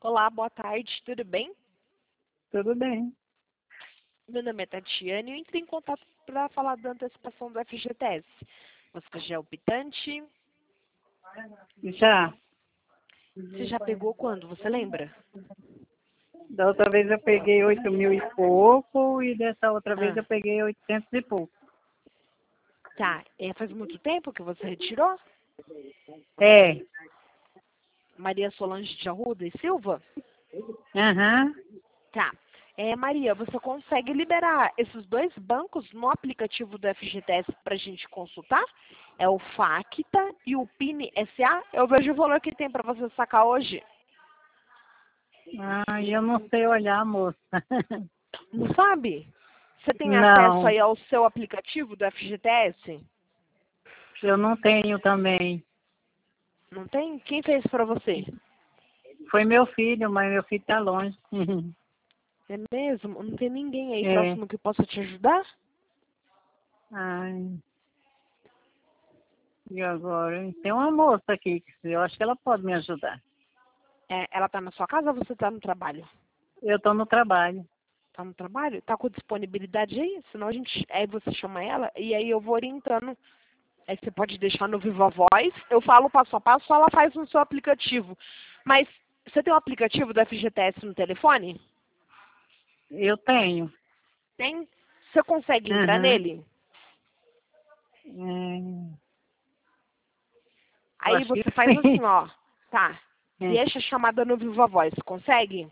Olá, boa tarde, tudo bem? Tudo bem. Meu nome é Tatiane e eu entrei em contato para falar da antecipação do FGTS. Você já é optante? Já. Você já pegou quando? Você lembra? Da outra vez eu peguei 8.000 e pouco e dessa outra vez Ah, eu peguei 800 e pouco. tá. Faz muito tempo que você retirou? É. Maria Solange de Arruda e Silva? Aham. Tá. Maria, você consegue liberar esses dois bancos no aplicativo do FGTS para a gente consultar? É o Facta e o Pine SA. Eu vejo o valor que tem para você sacar hoje. Ah, eu não sei olhar, moça. Não sabe? Você tem acesso Não, aí ao seu aplicativo do FGTS? eu não tenho também. Não tem? Quem fez para você? Foi meu filho, mas meu filho tá longe. É mesmo? Não tem ninguém aí É. próximo que possa te ajudar? Ai, e agora? Hein? Tem uma moça aqui, que eu acho que ela pode me ajudar. Ela tá na sua casa ou você tá no trabalho? Eu tô no trabalho. Tá no trabalho? Tá com disponibilidade aí? Senão aí você chama ela e aí eu vou orientando. Aí você pode deixar no Viva Voz, eu falo passo a passo, ela faz no seu aplicativo. Mas você tem um aplicativo do FGTS no telefone? Eu tenho. Tem? Você consegue entrar Aham. nele? É, eu Aí acho que você faz assim, sim. ó. Tá. É, Deixa a chamada no Viva Voz. Consegue?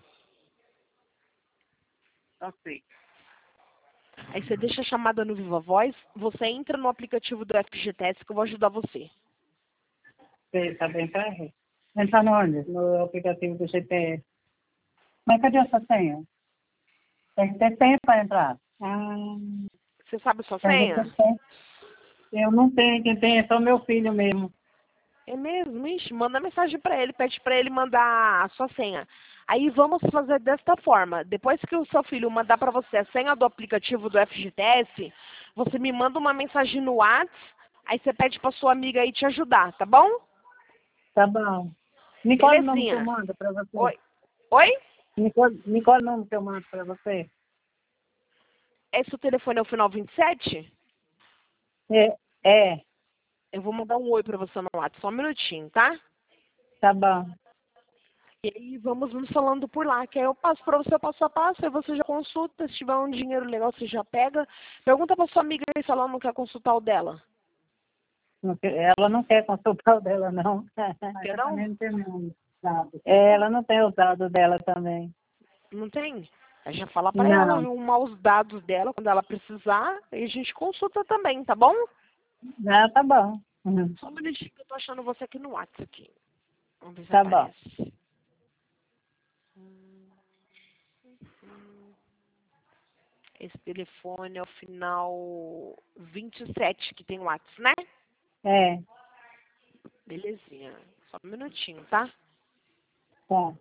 não sei. Aí você deixa a chamada no Viva Voz, você entra no aplicativo do FGTS que eu vou ajudar você. Você tá bem pra ver. Entrar no onde? No aplicativo do GPS. Mas cadê essa senha? Tem que ter senha para entrar. Você sabe a sua Tem que ter senha? senha. Eu não tenho, quem tem é só meu filho mesmo. É mesmo? Ixi, manda mensagem pra ele, pede pra ele mandar a sua senha. Aí vamos fazer desta forma. Depois que o seu filho mandar pra você a senha do aplicativo do FGTS, você me manda uma mensagem no WhatsApp, aí você pede pra sua amiga aí te ajudar, tá bom? Tá bom. Nicole, o nome que eu Belezinha. mando para você. Oi? Oi? Nicole, o nome que eu mando para você. Esse o telefone é o final 27? É, é, Eu vou mandar um oi pra você no WhatsApp, só um minutinho, tá? tá bom. E aí vamos nos falando por lá, que aí eu passo pra você passo a passo, aí você já consulta, se tiver um dinheiro legal você já pega. Pergunta pra sua amiga aí se ela não quer consultar o dela. Ela não quer consultar o dela, não. Quer Ela não? também não tem nome. É, ela não tem os dados dela também. Não tem? Aí já fala pra ela, Não. arrumar os dados dela quando ela precisar, e a gente consulta também, tá bom? Ah, tá bom. Uhum. Só um minutinho que eu tô achando você aqui no WhatsApp aqui. Vamos ver se Tá bom. aparece. Esse telefone é o final 27 que tem WhatsApp, né? É, Belezinha. Só um minutinho, tá? tá.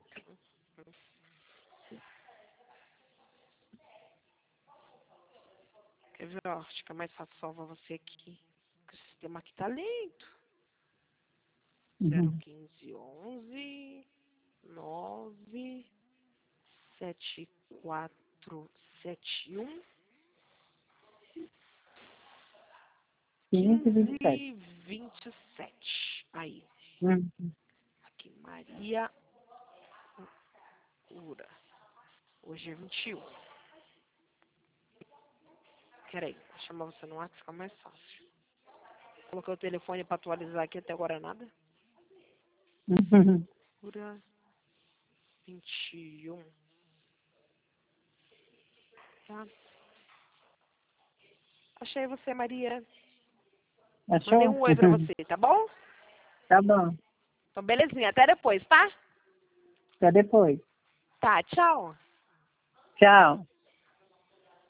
Quer ver, ó, acho que é mais fácil salvar você aqui. Porque o sistema aqui tá lento. Uhum. 01511 9 7471 15 27. 1527. Aí, Uhum. aqui, Maria Ura. Hoje é 21. Peraí, vou chamar você no WhatsApp, fica mais fácil. Coloquei o telefone pra atualizar aqui, até agora nada. Uhum. Ura 21. Tá? Achei você, Maria. Mandei Achou? um oi pra você, tá bom? Tá bom. Então, belezinha. Até depois, tá? Até depois. Tá, tchau. Tchau.